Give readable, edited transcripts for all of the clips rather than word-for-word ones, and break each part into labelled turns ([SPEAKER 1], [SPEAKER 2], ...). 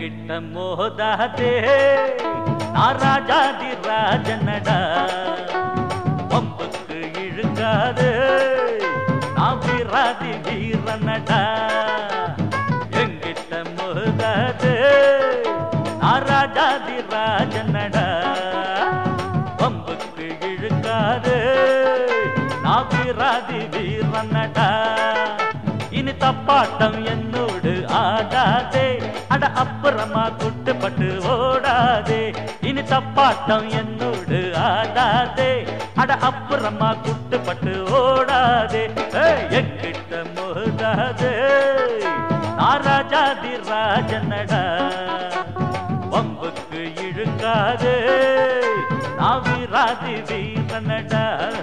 [SPEAKER 1] எங்கிட்ட மோதாதே நான் ராஜாதி ராஜனடா பம்புக்கு இழுக்காதே நான் வீராதி வீரனடா எங்கிட்ட மோதாதே நான் ராஜாதி ராஜனடா பம்புக்கு இழுக்காதே நான் வீராதி வீரனடா இனி தப்பாட்டம் என்னோடு ஆடாதே அட அப்புறமா குட்டுப்பட்டு ஓடாதே இனி தப்பாட்டம் என்னோடு ஆடாதே அட அப்புறமா குட்டுப்பட்டு ஓடாதே எங்கிட்ட மோதாதே நான் ராஜாதி ராஜனடா பம்புக்கு இழுக்காதே நான் வீராதி வீரனடா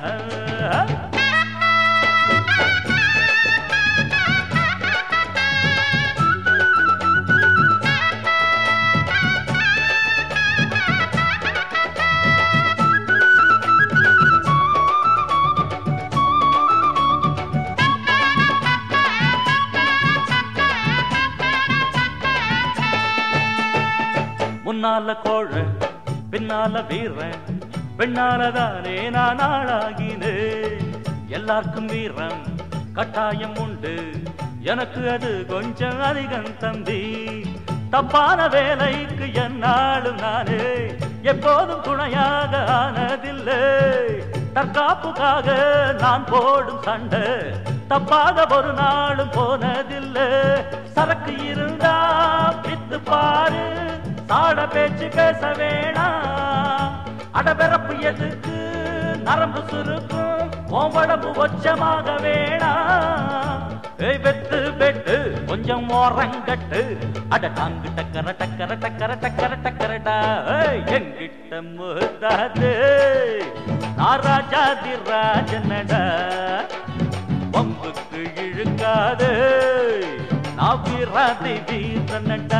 [SPEAKER 1] முன்னால கோழ பின்னால வீரன் பெண்ணாலதானே நான் ஆளாகினே எல்லாருக்கும் வீரம் கட்டாயம் உண்டு எனக்கு அது கொஞ்சம் அதிகம் தம்பி தப்பான வேலைக்கு என்னாலும் நானே எப்போதும் துணையாக ஆனதில்லை தற்காப்புக்காக நான் போடும் சண்டை தப்பாக ஒரு நாளும் போனதில்லை சரக்கு இருந்தா பித்து பாரு தாட பேச்சு பேச வேணாம் அடபிறப்பு எதுக்கு நரம்பு சுருக்கும் உடம்பு ஒச்சமாக வேணாம் வெத்து வெட்டு கொஞ்சம் ஓரங்கட்டு அட டாங்கு டக்கர டக்கர டக்கர டக்கர டக்கரடா எங்கிட்ட மோதாதே நான் ராஜாதி ராஜனடா பம்புக்கு இழுக்காதே நான் வீராதி வீரனடா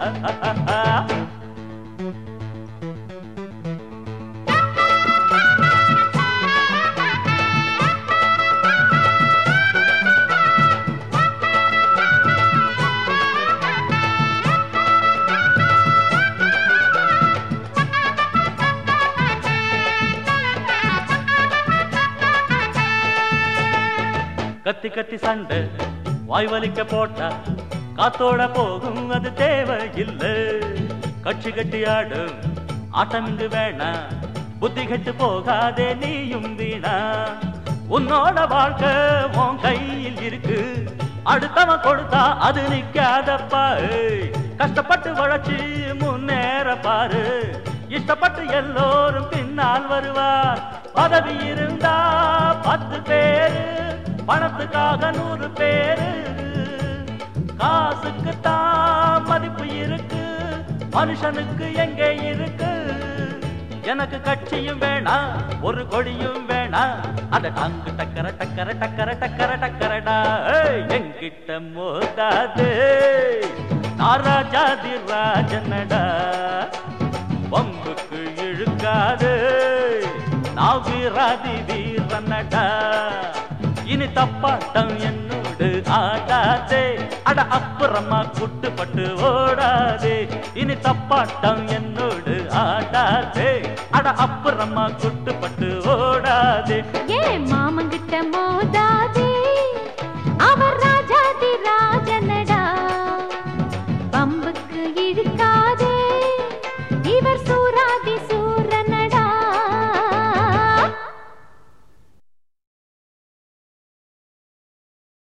[SPEAKER 1] கத்தி கத்தி சண்டை வாய் வலிக்க போட்டா காத்தோட போகும் அது தேவையில்லை கட்சி கட்டி ஆடும் ஆட்டம் இங்கு வேணா புத்தி கெட்டு போகாதே நீயும் வீணா உன்னோட வாழ்க்கை உன் கையில் இருக்கு அடுத்தவன் கொடுத்தா அது நிக்காதப்பா கஷ்டப்பட்டு வளர்ச்சி முன்னேற பாரு இஷ்டப்பட்டு எல்லோரும் பின்னால் வருவார் பதவி இருந்தா 10 பேரு பணத்துக்காக 100 பேரு காசுக்கு தான் மதிப்பு இருக்கு மனுஷனுக்கு எங்கே இருக்கு எனக்கு கட்சியும் வேணா ஒரு கொடியும் வேணா அத டாங்கு டக்கர டக்கர டக்கர டக்கர டக்கரடா எங்கிட்ட மோதாதே நான் ராஜாதி ராஜனடா பம்புக்கு இழுக்காதே நான் வீராதி வீரனடா இனி தப்பாட்டம் என்னோடு ஆடாதே அட அப்புறமா குட்டுப்பட்டு ஓடாதே இனி தப்பாட்டம் என்னோடு ஆடாதே அட அப்புறமா குட்டுப்பட்டு ஓடாதே